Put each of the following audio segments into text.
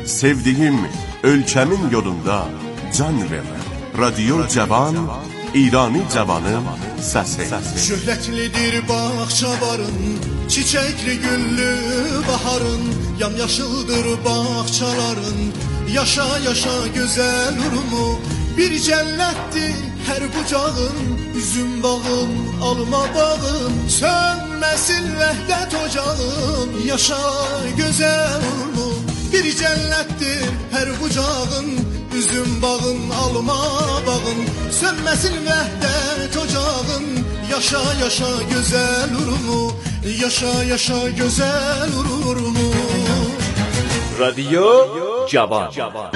sevdiğim ölkəmin yolunda can verəm. Radyo Cavan, İrani Cavanın səsi. Şöhrətlidir bağçaların, çiçəkli güllü baharın, yamyaşıldır bağçaların, yaşa yaşa gözəl urumu. Bir cənnətdir hər bucağın, üzüm bağın, alma bağın, sönməsin vəhdət ocağın, yaşa gözəl urumu. Bir cənnətdir hər bucağın, üzüm bağın, alma bağın, sönməsin vəhdət ocağın, yaşa yaşa gözəl urumu, yaşa yaşa gözəl urumu. Radyo Cavan.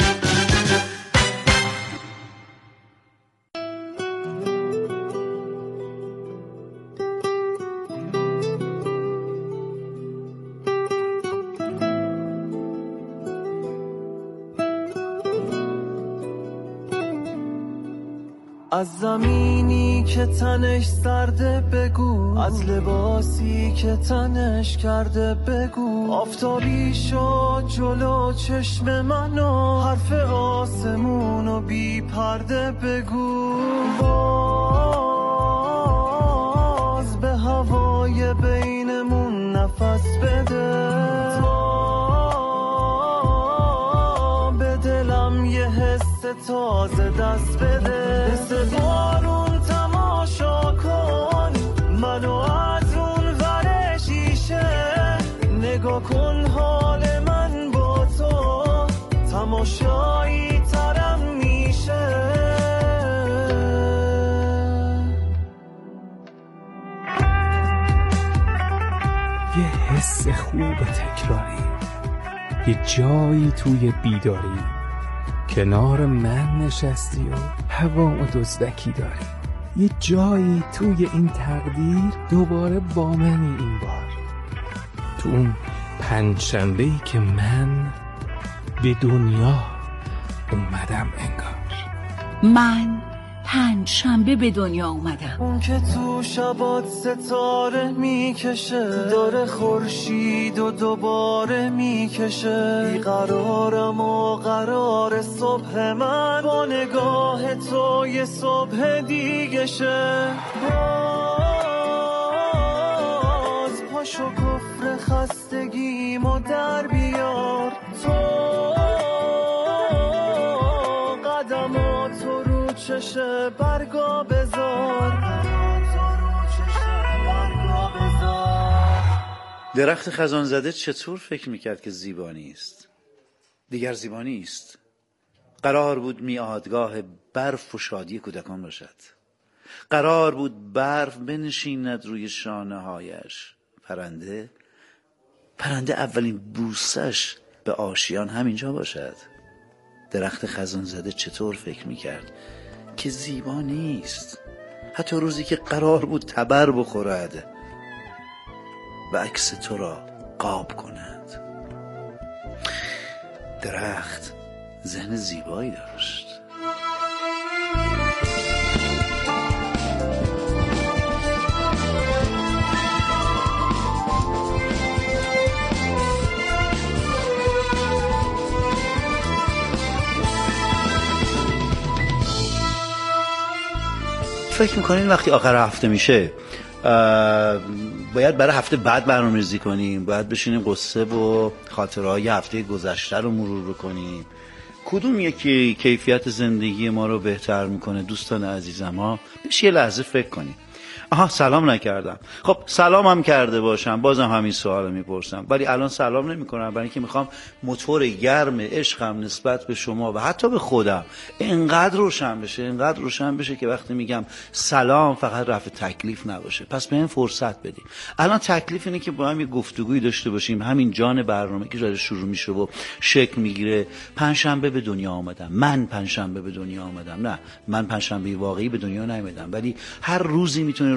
از زمینی که تنش سرده بگو، از لباسی که تنش کرده بگو، آفتابی شد جلو چشم منو، حرف آسمونو بی پرده بگو، باز به هوای بینمون نفس بده، تا به دلم یه حس تازه دست بده، مثل بارون تماشا کن منو از اون ور شیشه، نگاه کن حال من با تو تماشایی ترم میشه. یه حس خوب تکراری، یه جایی توی بیداری، کنار من نشستی و هوا و دزدکی داری، یه جایی توی این تقدیر دوباره با منی این بار، تو اون پنجشنبه‌ای که من به دنیا اومدم انگار. من پنجشنبه به دنیا اومدم. اون که تو شبات ستاره میکشه، داره خورشید و دوباره میکشه، بیقرارم و قرار صبح من با نگاه تو یه صبح دیگه شه. باز پاشو کفر خستگیمو در بیار، تو قدماتو رو چشه برگا بذار. درخت خزان زده چطور فکر میکرد که زیبا نیست؟ دیگر زیبا نیست. قرار بود میادگاه برف و شادی کودکان باشد. قرار بود برف بنشیند روی شانه هایش. پرنده اولین بوسش به آشیان همینجا باشد. درخت خزان زده چطور فکر میکرد که زیبا نیست؟ حتی روزی که قرار بود تبر بخورد و عکس تو را قاب کند. درخت ذهن زیبایی داشت. فکر میکنین وقتی آخر هفته میشه باید برای هفته بعد برنامه‌ریزی کنیم؟ باید بشینیم قصه و خاطرهای هفته گذشته رو مرور کنیم؟ کدوم یکی کیفیت زندگی ما رو بهتر میکنه؟ دوستان عزیزم ها بهش یه لحظه فکر کنیم. آها سلام نکردم. خب سلام هم کرده باشم بازم همین سوال میپرسم، ولی الان سلام نمیکنم برای اینکه میخوام موتور گرم عشقم نسبت به شما و حتی به خودم انقدر روشن بشه که وقتی میگم سلام فقط رفع تکلیف نباشه. پس به این فرصت بدیم. الان تکلیف اینه که با هم یه گفتگویی داشته باشیم. همین جان برنامه که داره شروع میشه و شکل میگیره. پنجشنبه به دنیا آمدم. من پنجشنبه به دنیا آمدم. نه، من پنجشنبه واقعی به دنیا نیامدم، ولی هر روزی میتونه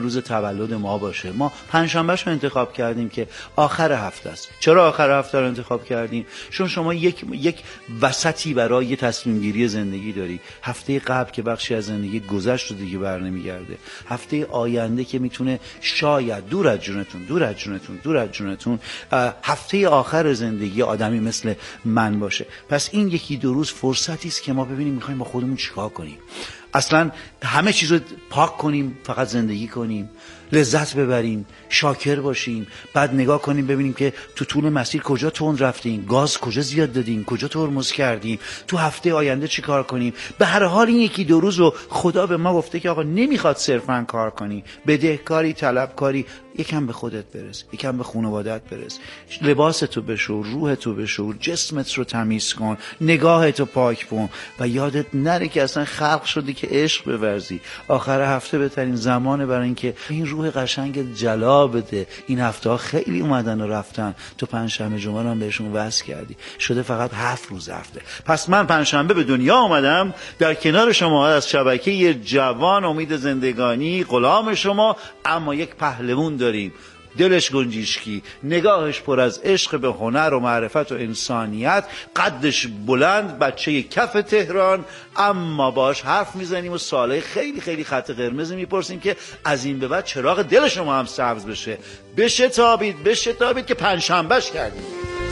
روز تولد ما باشه. ما پنجشنبهش رو انتخاب کردیم که آخر هفته است. چرا آخر هفته رو انتخاب کردیم؟ چون شما یک وسطی برای یه تصمیم گیری زندگی داری. هفته قبل که بخشی از زندگی گذشت و دیگه برنمیگرده، هفته آینده که میتونه شاید دور از جونتون هفته آخر زندگی آدمی مثل من باشه. پس این یکی دو روز فرصتی است که ما ببینیم میخوایم با خودمون چیکار کنیم. اصلا همه چیز رو پاک کنیم، فقط زندگی کنیم، لذت ببریم، شاکر باشیم، بعد نگاه کنیم ببینیم که تو طول مسیر کجا تند رفتیم، گاز کجا زیاد دادیم، کجا ترمز کردیم، تو هفته آینده چی کار کنیم. به هر حال این یکی دو روز رو خدا به ما گفته که آقا نمیخواد صرفاً کار کنی، بدهکاری، طلبکاری، یکم به خودت برس، یکم به خانوادت برس، لباستو بشور، روحتو بشور، جسمت رو تمیز کن، نگاهتو پاک کن و یادت نره که اصلا خلق شدی که عشق بورزی. آخر هفته بهترین زمانه برای اینکه این روح قشنگ جلا بده. این هفته ها خیلی اومدن و رفتن، تو پنجشنبه جمعه هم بهشون وصل کردی، شده فقط 7 روز هفته. پس من پنجشنبه به دنیا اومدم در کنار شما از شبکه جوان امید زندگانی، غلام شما، اما یک پهلوان داریم، دلش گنجیشکی، نگاهش پر از عشق به هنر و معرفت و انسانیت، قدش بلند، بچه کف تهران، اما باش حرف میزنیم و سوالای خیلی خیلی خط قرمز میپرسیم که از این به بعد چراغ دل شما هم سبز بشه. بشتابید که پنجشنبهش کردیم.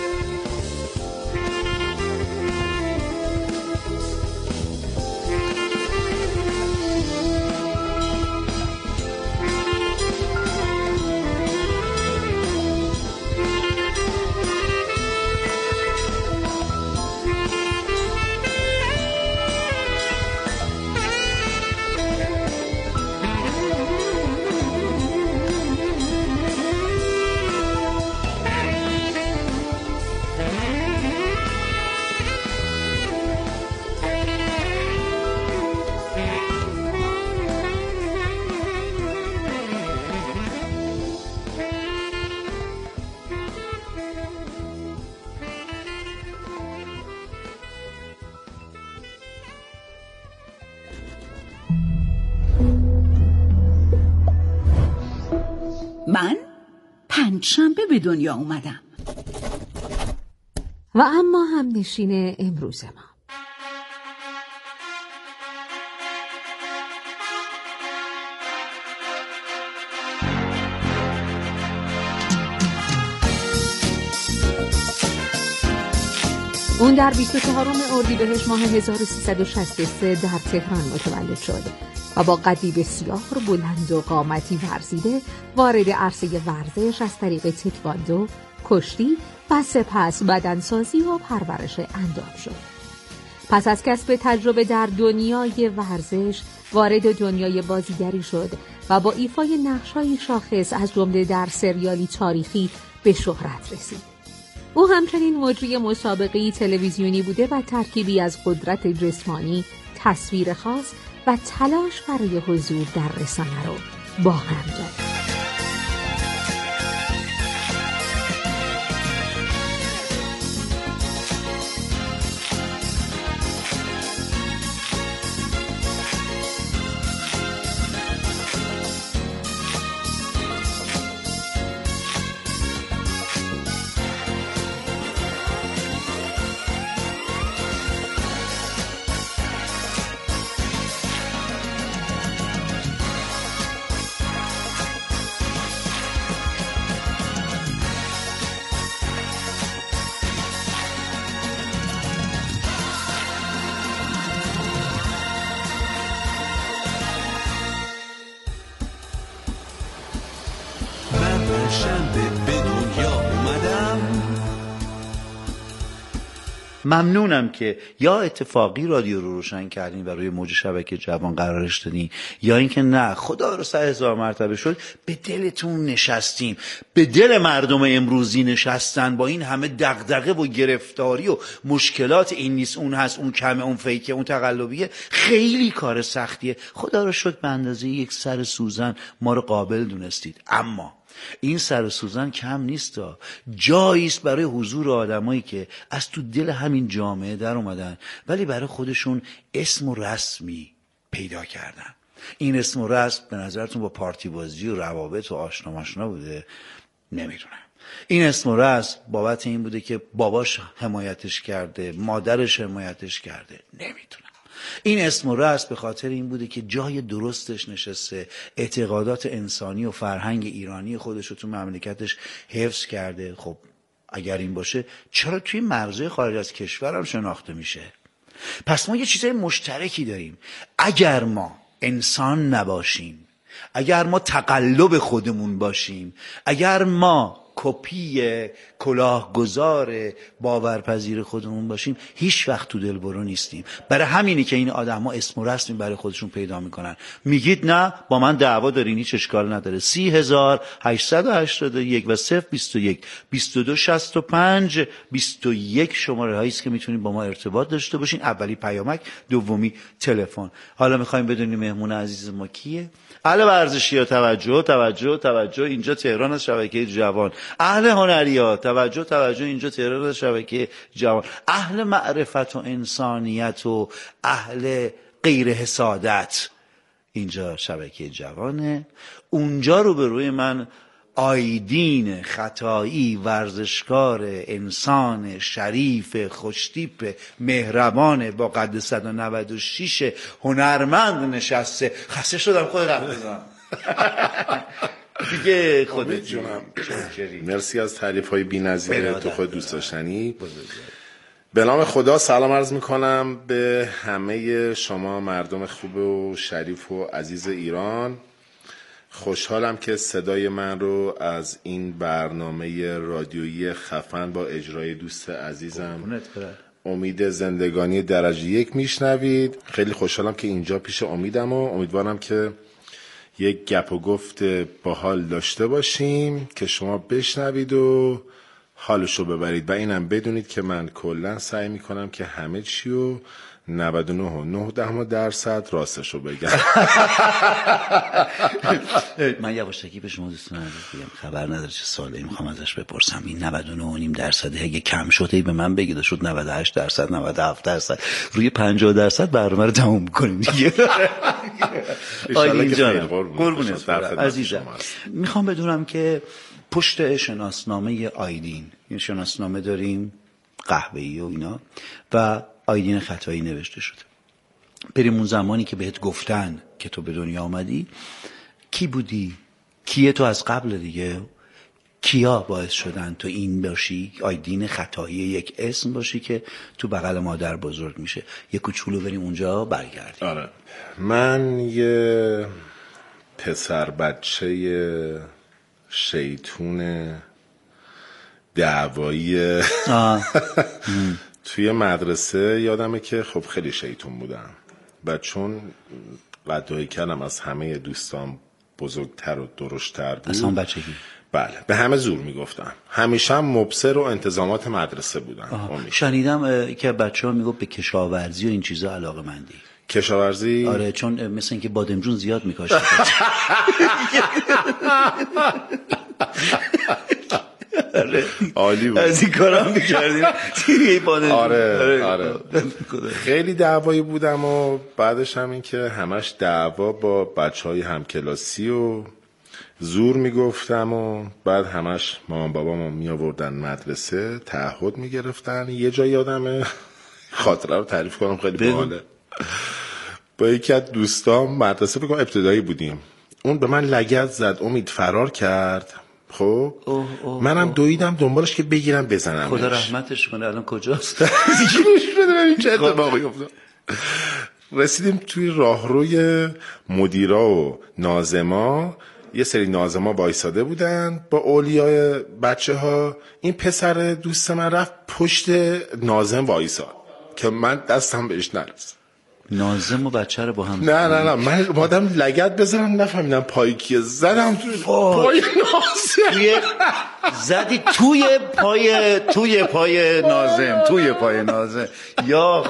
من پنجشنبه به دنیا اومدم و اما هم نشین امروز ما. اون در 24 اردیبهشت ماه 1363 در تهران متولد شد و با قدی بسیار بلند و قامتی ورزیده وارد عرصه ورزش از طریق تکواندو، کشتی و سپس بدنسازی و پرورش اندام شد. پس از کسب تجربه در دنیای ورزش وارد دنیای بازیگری شد و با ایفای نقش‌های شاخص از جمله در سریالی تاریخی به شهرت رسید. او همچنین مجری مسابقه‌ای تلویزیونی بوده و ترکیبی از قدرت جسمانی، تصویر خاص و تلاش برای حضور در رسانه رو با هم داشت. ممنونم که یا اتفاقی رادیو رو روشن کردین و روی موج شبکه جوان قرارش دادین، یا اینکه نه خدا رو 100,000 مرتبه شد به دلتون نشستیم، به دل مردم امروزی نشستن با این همه دغدغه و گرفتاری و مشکلات، این نیست اون هست، اون کمه، اون فیکه، اون تقلبیه. خیلی کار سختیه. خدا رو شکر به اندازه یک سر سوزن ما رو قابل دونستید، اما این سر سوزن کم نیست، جایی است برای حضور آدمایی که از تو دل همین جامعه در اومدن ولی برای خودشون اسم و رسمی پیدا کردن. این اسم و رسم به نظرتون با پارتی بازی و روابط و آشنا بوده؟ نمیدونم. این اسم و رسم بابت این بوده که باباش حمایتش کرده، مادرش حمایتش کرده؟ نمیدونم. این اسم و رسم به خاطر این بوده که جای درستش نشسته، اعتقادات انسانی و فرهنگ ایرانی خودش رو تو مملکتش حفظ کرده. خب اگر این باشه چرا توی مرزهای خارج از کشور هم شناخته میشه؟ پس ما یه چیزای مشترکی داریم. اگر ما انسان نباشیم، اگر ما تقلب خودمون باشیم، اگر ما کپی کلاهگزار باورپذیر خودمون باشیم، هیچ وقت تو دلبرو نیستیم. برای همینی که این آدما اسم و رسمی برای خودشون پیدا میکنن. میگید نه با من دعوا دارین، هیچ اشکال نداره. 30881 و 021 2265 21 شماره هایی است که میتونید با ما ارتباط داشته باشین. اولی پیامک، دومی تلفن. حالا میخوایم بدونیم مهمون عزیز ما کیه؟ اهل ورزشی‌ها توجه، اینجا تهران از شبکه جوان. اهل هنری‌ها توجه، اینجا تهران از شبکه جوان. اهل معرفت و انسانیت و اهل غیر حسادت، اینجا شبکه جوانه. اونجا رو به روی من آیدین خطایی، ورزشکار، انسان شریف، خوشتیپ، مهربان با قد 196، هنرمند نشسته. خسته شدم خود رفت بزنم دیگه. خودت جونم. مرسی از تعریف‌های بی‌نظیر تو خود دوست داشتنی. به نام خدا سلام عرض میکنم به همه شما مردم خوب و شریف و عزیز ایران. خوشحالم که صدای من رو از این برنامه رادیویی خفن با اجرای دوست عزیزم امید زندگانی درجه 1 میشنوید. خیلی خوشحالم که اینجا پیش امیدم و امیدوارم که یک گپ و گفت باحال داشته باشیم که شما بشنوید و حالشو ببرید. و اینم بدونید که من کلا سعی میکنم که همه چی رو 99.9% راستشو بگم. من یواشکی به شما دوستان عزیز بگم خبر نداره چه سوالی میخوام ازش بپرسم. این 99.5% اگه کم شده به من بگید، شد 98%، 97%، روی 50% برنامه رو تموم می‌کنیم دیگه. آیدین جان قربونت عزیزم، میخوام بدونم که پشت شناسنامه آیدین، این شناسنامه داریم قهوه‌ای و اینا و آیدین خطایی نوشته شده. بریم اون زمانی که بهت گفتن که تو به دنیا آمدی کی بودی؟ کیه تو از قبل دیگه؟ کیا باعث شدن تو این باشی؟ آیدین خطایی یک اسم باشی که تو بغل مادر بزرگ میشه. یه کوچولو بریم اونجا برگردیم. آره، من یه پسر بچه شیطون دعوایی توی مدرسه یادمه که خب خیلی شیطون بودم و چون قد و هیکلم از همه دوستان بزرگتر و درشتر بود. اصلا بچگی؟ بله، به همه زور میگفتم. همیشه هم مبصر و انتظامات مدرسه بودم. شنیدم که بچه‌ها میگفت به کشاورزی و این چیزا علاقه‌مندی. کشاورزی؟ آره، چون مثل اینکه بادمجون زیاد میکاشت. عالی بود. از این کارم میکردیم. آره. خیلی دعوایی بودم و بعدش هم این که همش دعوا با بچهای همکلاسی و زور میگفتم و بعد همش مامان بابامو میآوردن مدرسه، تعهد میگرفتن. یه جایی یادمه خاطره رو تعریف کنم، خیلی باحاله. با یکی از دوستام مدرسه بگم ابتدایی بودیم، اون به من لگد زد، امید فرار کرد. خب منم دویدم دنبالش که بگیرم بزنمش. خدا رحمتش کنه. الان کجاست؟ چه اتفاقی افتاد؟ رسیدیم توی راهروی مدیرا و ناظما. یه سری ناظما وایساده بودن با اولیای بچه ها. این پسر دوست من رفت پشت ناظم وایساد که من دستم بهش نرسید. ناظم و بچه رو با هم نه من مادم لگد بزنم نفهمیدم پای کیه، زدم پای ناظم. زدی توی پای ناظم. یا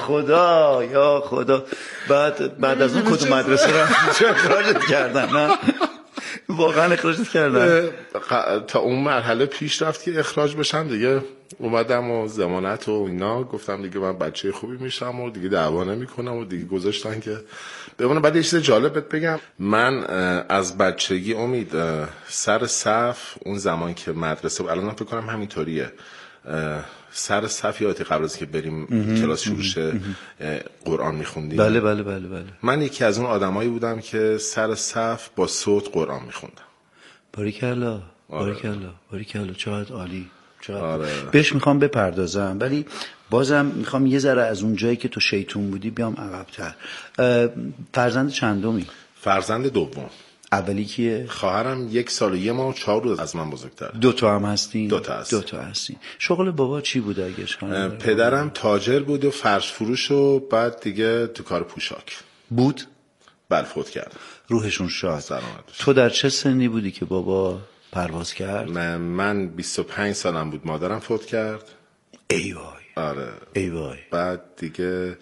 خدا. بعد از اون کدوم مدرسه رو کارت کردن؟ نه واقعا اخراجت کردن؟ تا اون مرحله پیش رفت که اخراج بشم دیگه. اومدم و ضمانت و اینا گفتم دیگه من بچه خوبی میشم و دیگه دعوا نمیکنم و دیگه گذاشتن که بمونه. بعد یه چیز جالب بهت بگم، من از بچگی امید سر صف اون زمان که مدرسه الان فکر کنم همینطوریه، سر صف یادت قبل از که بریم کلاس شروع شه قرآن میخوندیم؟ بله بله بله بله. من یکی از اون آدمایی بودم که سر صف با صوت قرآن میخوندم. باریکلا باریکلا باریکلا، چقدر عالی. بهش میخوام بپردازم، ولی بازم میخوام یه ذره از اون جایی که تو شیطون بودی بیام عقب‌تر. فرزند چندمی؟ فرزند دوم. اولی کیه؟ خواهرم 1 سال و 1 ماه و 4 روز از من بزرگتر. 2 تا هم هستین؟ 2 تا هستیم. 2 تا هستین. شغل بابا چی بود اگه پدرم تاجر بود و فرش فروش و بعد دیگه تو کار پوشاک بود. بل فوت کرد. روحشون شاد. تو در چه سنی بودی که بابا پرواز کرد؟ من 25 سالم بود مادرم فوت کرد. ای وای. آره. ای وای. بعد دیگه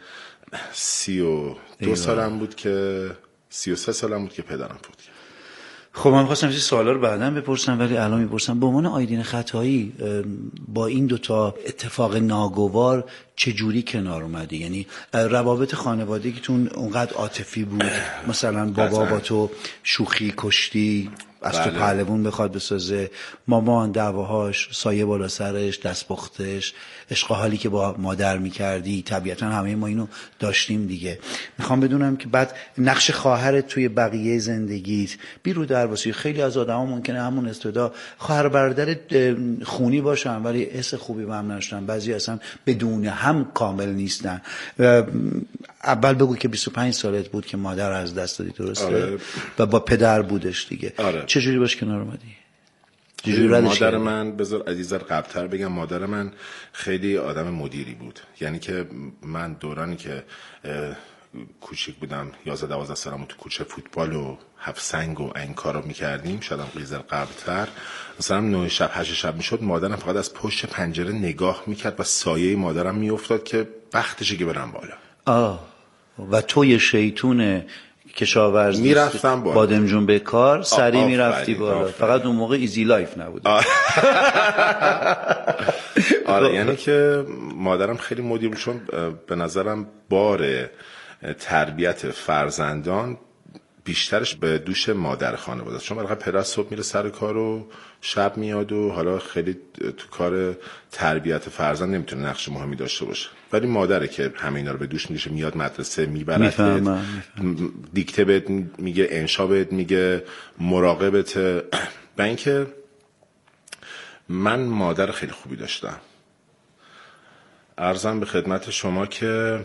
32 سالم بود که 33 سالم بود که پدرم فوت کرد. خب من خواستم این سوالا رو بعداً بپرسم، ولی الان میپرسم به عنوان آیدین خطایی با این 2 تا اتفاق ناگوار چه جوری کنار اومدی؟ یعنی روابط خانوادگیتون اونقدر عاطفی بود؟ مثلا بابا با تو شوخی کشتی، از تو پهلوون بخواد بسازه، مامان دعواهاش، سایه بالا سرش، دستپختش، عشق و حالی که با مادر میکردی، طبیعتا همه ما اینو داشتیم دیگه. میخوام بدونم که بعد نقش خواهرت توی بقیه زندگیت بیرو درواسی. خیلی از آدما ممکنه همون استعداد خواهر برادر خونی باشن ولی حس خوبی با هم نداشتن، بعضی اصلا بدون هم کامل نیستن. اول بگو که 25 سالت بود که مادر از دست دادی، درسته؟ آره. و با پدر بودش دیگه. آره. چجوری باش کنار اومدی؟ مادر من، بذار عزیزر قبل‌تر بگم، مادر من خیلی آدم مدیری بود. یعنی که من دورانی که کوچیک بودم 11-12 سالم تو کوچه فوتبال و هفت سنگ و این کارا میکردیم، شاید هم قیزر قبل‌تر، مثلا 9 شب 8 شب میشد مادرم فقط از پشت پنجره نگاه میکرد و سایه مادرم میافتاد که وقتشه که برم بالا. و توی شیطون کشاورزی میرفتم بالا، بادمجون به کار سری میرفتی بالا. فقط اون موقع ایزی لایف نبود. آره یعنی که مادرم خیلی مدیر بود، چون به نظرم بار تربیت فرزندان بیشترش به دوش مادر خانواده است، چون برای پدر صبح میره سر کار و شب میاد و حالا خیلی تو کار تربیت فرزند نمیتونه نقش مهمی داشته باشه، ولی مادره که همه اینا رو به دوش میشه، میاد مدرسه میبرد، دیکته بهت میگه، انشا بهت میگه، مراقبت. و اینکه من مادر خیلی خوبی داشتم. عرضم به خدمت شما که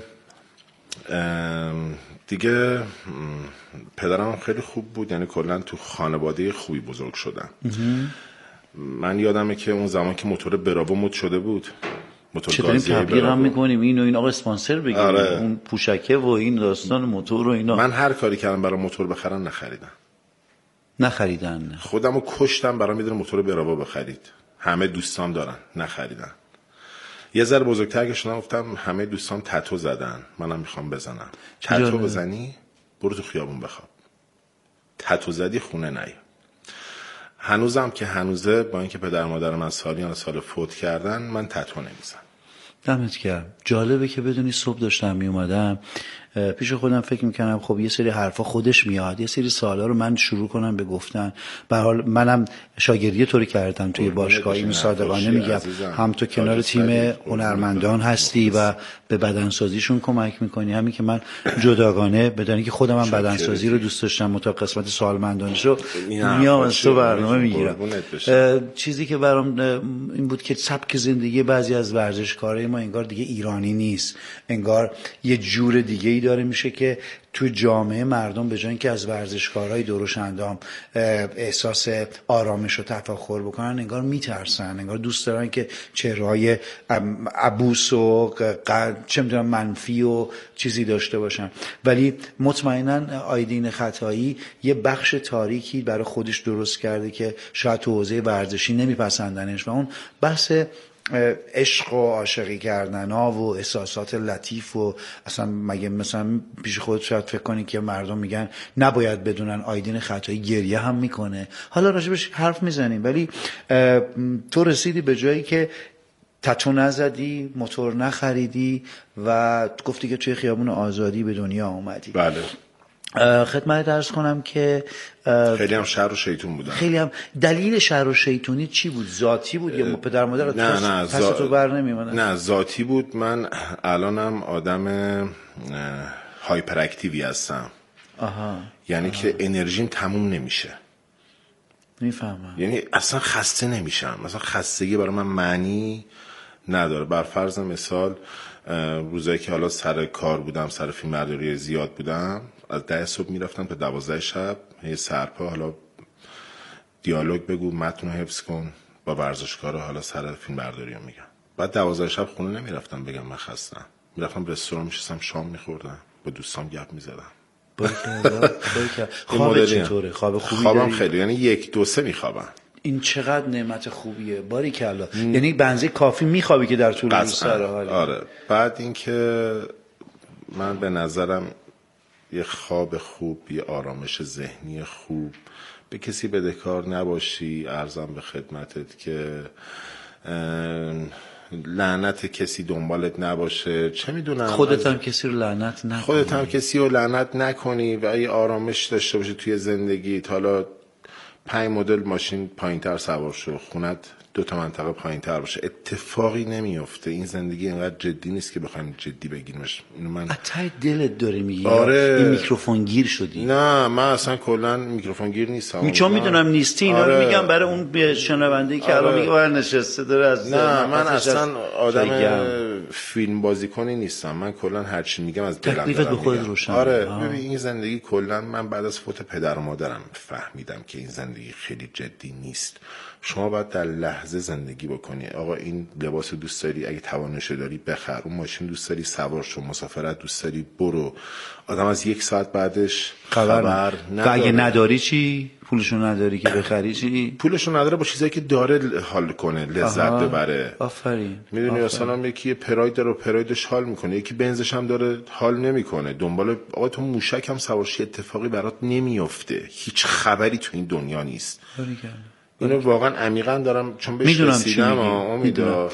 دیگه پدرم خیلی خوب بود، یعنی کلا تو خانواده خوبی بزرگ شدم. من یادمه که اون زمان که موتور براو مد شده بود، موتور گازی براو، تبلیغ هم میکنیم این آقا اسپانسر بگیریم. آره. اون پوشکه و این داستان موتور و اینا. من هر کاری کردم برای موتور بخرن نخریدن. خودمو کشتم برام یه موتور براو بخرید. همه دوستام دارن، نخریدن. یه ذره بزرگتر که شدم گفتم همه دوستام تتو زدن، منم میخوام بزنم. تتو بزنی برو تو خیابون بخواب، تتو زدی خونه نیا. هنوزم که هنوزه با اینکه پدر مادرم از سال فوت کردن، من تتو نمیزنم. دمت گرم. جالبه که بدونی صبح داشتم میومدم پیش خودم فکر میکنم خب یه سری حرفا خودش میاد، یه سری سوالا رو من شروع کنم به گفتن. به حال منم شاگردی طوری کردم توی باشگاه، اینو صادقانه میگم، هم تو کنار تیم هنرمندان هستی و به بدنسازیشون کمک میکنی، همین که من جداگانه بدونی که خودم هم بدنسازی رو دوست داشتم، متا قسمت سوالمندانش رو میام از تو برنامه میگیرم. چیزی که برام این بود که سبک زندگی بعضی از ورزشکارای ما انگار دیگه ایرانی نیست، انگار یه جور دیگه داره میشه که تو جامعه مردم به جای اینکه از ورزشکارهای دروش اندام احساس آرامش و تفاخر بکنن، انگار میترسن، انگار دوست دارن که چهره‌های عبوس و چه میدونم منفی و چیزی داشته باشن. ولی مطمئنا آیدین خطایی یه بخش تاریکی برای خودش درست کرده که شاید تو حوزه ورزشی نمیپسندنش، و اون بحث عشق و عاشقی کردن ها و احساسات لطیف و اصلا مگه مثلا پیش خودت شاید فکر کنی که مردم میگن نباید بدونن آیدین خطایی گریه هم میکنه. حالا راجبش حرف میزنیم، ولی تو رسیدی به جایی که تتو نزدی، موتور نخریدی و گفتی که توی خیابون آزادی به دنیا اومدی. بله. خدمت عرض کنم که خیلی هم شر و شیطون بودن. خیلی هم. دلیل شر و شیطونی چی بود؟ ذاتی بود یا پدر مادر پس تو بر نمیومدن؟ نه ذاتی بود. من الانم آدم هایپر اکتیوی هستم. یعنی که انرژیم تموم نمیشه. میفهمم. یعنی اصلا خسته نمیشم. مثلا خستگی برای من معنی نداره. بر فرض مثال روزایی که حالا سر کار بودم، سر فیلمبرداری زیاد بودم، از 10 صبح میرفتم تا 12 شب، یه سرپا حالا دیالوگ بگو، متن رو حفظ کن با ورزشکارا، حالا سر فیلمبرداری رو میگم. بعد 12 شب خونه نمیرفتم بگم من خستم، میرفتم رستوران میشستم شام میخوردم، با دوستام گپ میزدم. خواب چطوره؟ خواب خوبی خوابم داری؟ خیلی، یعنی 1-2-3 میخوابم. این چقدر نعمت خوبیه، باریکلا. یعنی بنزه کافی میخوابی که در طول روز سر حالی. آره. بعد اینکه من به نظرم یه خواب خوب، یه آرامش ذهنی خوب، به کسی بدهکار نباشی. عرضم به خدمتت که لعنت کسی دنبالت نباشه، چه میدونم خودت هم کسی رو لعنت نکنی، خودت هم کسی رو لعنت نکنی و یه آرامش داشته باشی توی زندگیت. حالا 5 مدل ماشین پایینتر سوار شو، خونت 2 منطقه پایینتر باشه، اتفاقی نمیفته. این زندگی اینقدر جدی نیست که بخوایم جدی بگیرمش. اینو من اتای دلت داری میگی. آره. این میکروفون گیر شدی. نه من اصلا کلا میکروفون گیر نیستم. چون میدونم نیستی، اینا رو میگم برای اون شنونده‌ای که الان میگه بر نشسته داره از نه من اصلا آدم فیلم بازیکنی نیستم. من کلا هر چی میگم از دلم تکلیفت به خودت روشن. آره. ببین این زندگی کلا من بعد از فوت پدر و مادرم فهمیدم که این زندگی خیلی جدی نیست. شما باید در لحظه زندگی بکنی. آقا این لباس دوست داری، اگه توانش داری بخر، اون ماشین دوست داری سوار شو، مسافرت دوست داری برو. آدم از 1 ساعت بعدش خبر نداره. و اگه نداری چی؟ پولشو نداری که بخری چی؟ پولشو نداره با چیزایی که داره حال کنه، لذت ببره. آفرین. میدونی مثلا یکی پراید داره و پرایدش حال میکنه، یکی بنزش هم داره حال نمیکنه. دنبال آقا تو موشک هم سوارشی، اتفاقی برات نمیفته. هیچ خبری تو این دنیا نیست. اینو واقعا عمیقا دارم چون بهش رسیدم. امیدوارم.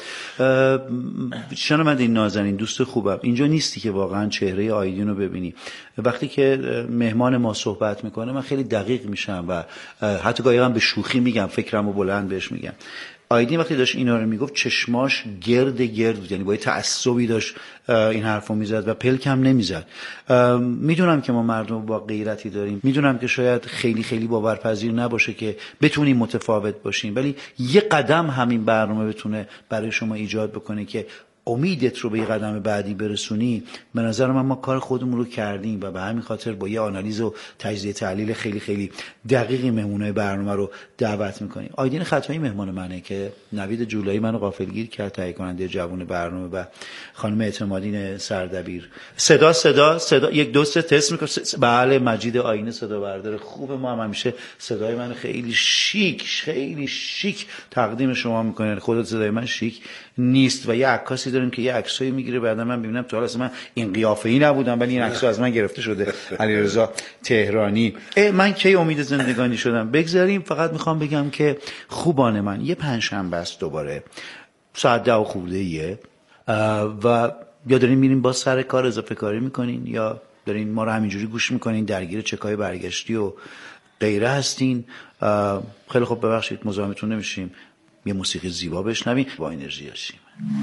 شنونده نازنین دوست خوبم، اینجا نیستی که واقعا چهره آیدین رو ببینی. وقتی که مهمان ما صحبت میکنه من خیلی دقیق میشم و حتی گاهی هم به شوخی میگم، فکرمو بلند بهش میگم. آیدین وقتی داشت اینا رو میگفت چشماش گرد بود، یعنی با تعصبی داشت این حرفو میزد و پلکم نمیزد. میدونم که ما مردم با غیرتی داریم، میدونم که شاید خیلی خیلی باورپذیر نباشه که بتونیم متفاوت باشیم، ولی یه قدم همین برنامه بتونه برای شما ایجاد بکنه که امیدت رو به یه قدم بعدی برسونی. به نظر من ما کار خودمون رو کردیم و به همین خاطر با یه آنالیز و تجزیه تحلیل خیلی خیلی دقیقی مهمونه برنامه رو دعوت میکنیم. آیدین خطایی مهمان منه که نوید جولایی منو غافلگیر کرد، تهیه کننده جوون برنامه، و خانم اعتمادین سردبیر. صدا 1 2 3 تست میکنه. بله مجید آینه صدا بردار خوب ما هم همیشه صدای من خیلی شیک تقدیم شما میکنه. خودت صدای من شیک نیست و یه عکاسی داریم که یه عکسایی میگیره، بعدا من ببینم تو حالا اصلا من این قیافه‌ای نبودم ولی این عکس‌ها از من گرفته شده. علیرضا تهرانی. من کی امید زندگانی شدم. بگذاریم فقط میخوام بگم که خوبان من یه پنجشنبه است دوباره ساعت 10 خورده‌ایه و یا دارین میرین با سر کار اضافه کاری میکنین یا دارین ما رو همینجوری گوش میکنین، درگیر چکای برگشتی و غیره هستین. خیلی خوب، ببخشید مزاحمتون نمیشیم، یه موسیقی زیبا بشنویم با انرژی هستیم.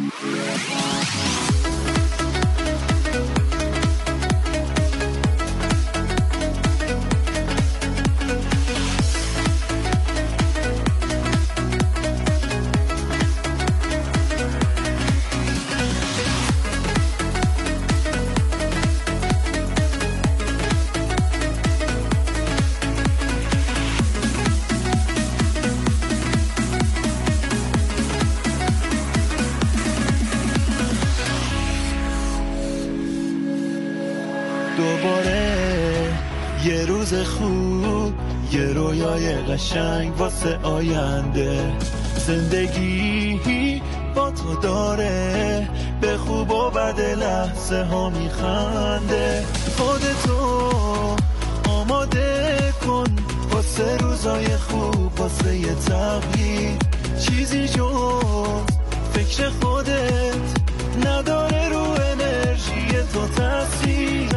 یه روز خوب، یه رویای قشنگ واسه آینده. زندگی با تو داره، به خوب و بد لحظه ها میخنده. خودتو آماده کن واسه روزای خوب، واسه یه تغییر. چیزی جز فکر خودت نداره رو انرژی تو تاثیر.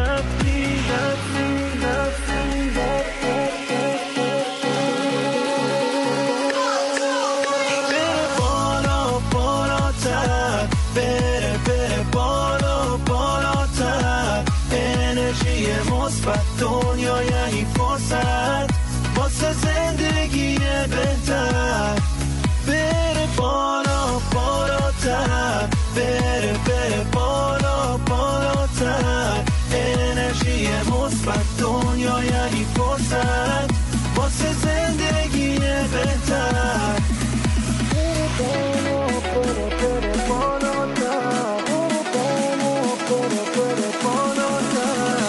بره بالا بالاتر، بره بالا بالاتر. انرژی مثبت دنیا یعنی فرصت واسه زندگی بهتر. بره بالا بالاتر، بره بالا بالاتر. انرژی مثبت دنیا یعنی فرصت واسه زندگی بهتر. بره بالاتر، بره بالاتر.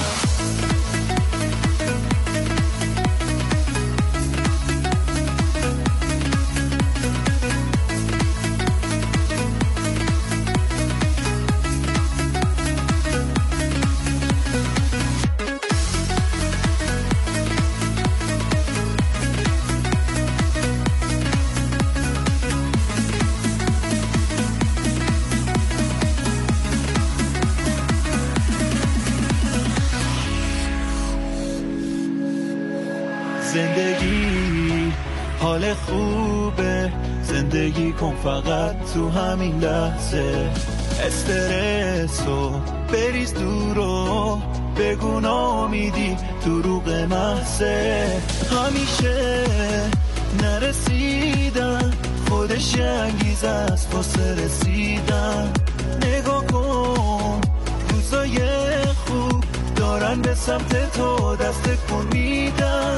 زندگی حال خوبه، زندگی کن فقط تو همین لحظه. استرسو بریز دورو، بگو نامیدی دروغ محضه. همیشه نرسیدن خودش انگیزه است واسه رسیدن. نگاه کن روزای خوب دارن به سمت تو دست کن میدن.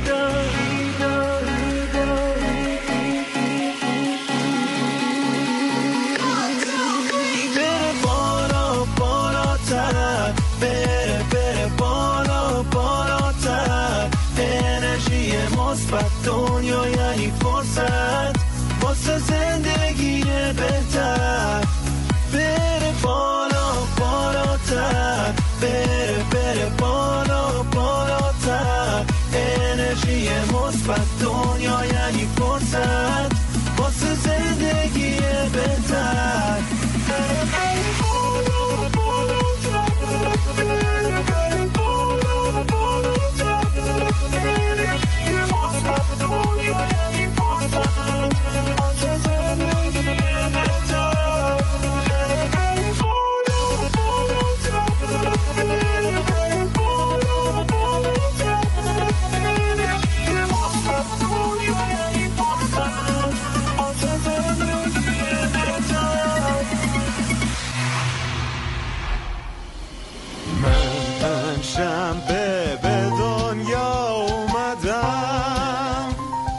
بره بالا بالاتر، بره بالا بالاتر. انرژی مثبت دنیا یعنی فرصت واسه زندگی بهتر. بره بالا بالاتر، بره بالا بالاتر. انرژی مثبت دنیا یعنی فرصت واسه زندگی بهتر. شنبه به دنیا اومدم.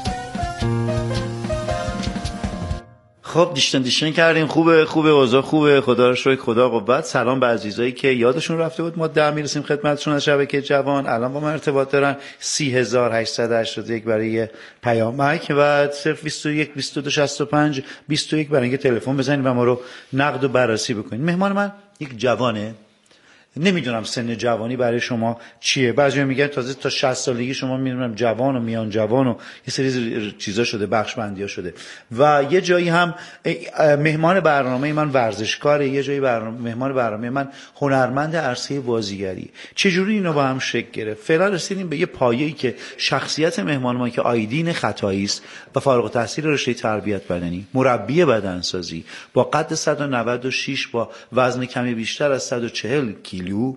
خب دیشتن کردیم. خوبه اوضاع خوبه، خدا رو شکر، خدا قوت. سلام به عزیزایی که یادشون رفته بود ما 10 میرسیم خدمتشون از شبکه جوان. الان با ما ارتباط دارن 30881 برای پیامک و 021 22 65 21 برای اینکه تلفن بزنید و ما رو نقد و بررسی بکنید. مهمان من یک جوانه. نمیدونم سن جوانی برای شما چیه. بعضیا میگن تازه تا 60 سالگی شما میدونم جوان و میان جوان و یه سری چیزا شده، بخش بندی‌ها شده. و یه جایی هم مهمان برنامه من ورزشکاره، یه جایی مهمان برنامه من هنرمند عرصه بازیگری. چجوری اینو با هم شکل گرفت؟ فعلا رسیدیم به یه پایه‌ای که شخصیت مهمان ما که آیدین خطایی است و فارغ التحصیل رشته تربیت بدنی، مربی بدنسازی، با قد 196، با وزن کمی بیشتر از 140 کیلو،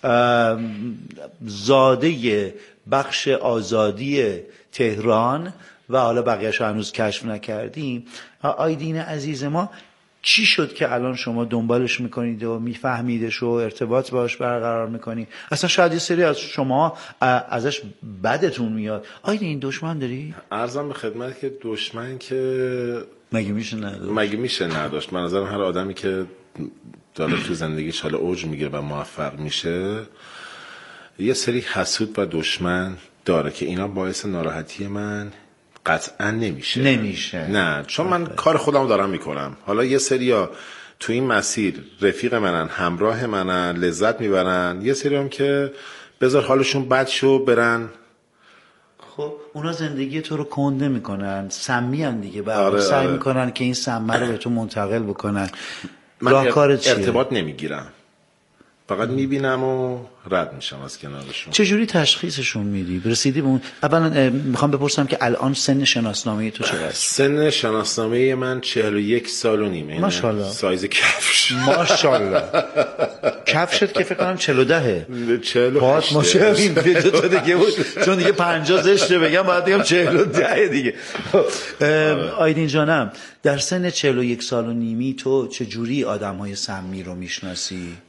زاده بخش آزادی تهران و حالا بقیه‌شو هنوز کشف نکردیم. آیدین عزیز ما، چی شد که الان شما دنبالش میکنید و میفهمیدش و ارتباط باش برقرار میکنید؟ اصلا شاید یه سری از شما ازش بدتون میاد. آیدین دشمن داری؟ عرضم به خدمت که دشمن که مگه میشه نداشت. من نظرم هر آدمی که داره تو زندگیش حالا اوج میگیره و موفق میشه یه سری حسود و دشمن داره که اینا باعث ناراحتی من، قطعا نمیشه. نه، چون من کار خودم دارم میکنم. حالا یه سریا تو این مسیر رفیق منن، همراه منن، لذت میبرن، یه سری هم که بذار حالشون بد شو برن. خب اونا زندگی تو رو کنده میکنن، سمی هم دیگه سعی میکنن که این سمه رو به تو منتقل بکنن. من ارتباط نمیگیرم، فقط میبینم و رد میشم از کنارشون. چجوری تشخیصشون میدی؟ برسیدی به اون؟ اولا میخوام بپرسم که الان سن شناسنامه تو چقدر؟ سن شناسنامه من 41 سال و نیمه. ماشاءالله. سایز کفش. ماشاءالله. کفشت که فکر کنم 40 48 ماشاءالله دیگه بود، چون دیگه 50 زشته بگم، بعد بگم 40 دیگه. آیدین جانم، در سن 41 سال و نیمی تو چجوری آدم‌های سمی رو میشناسی؟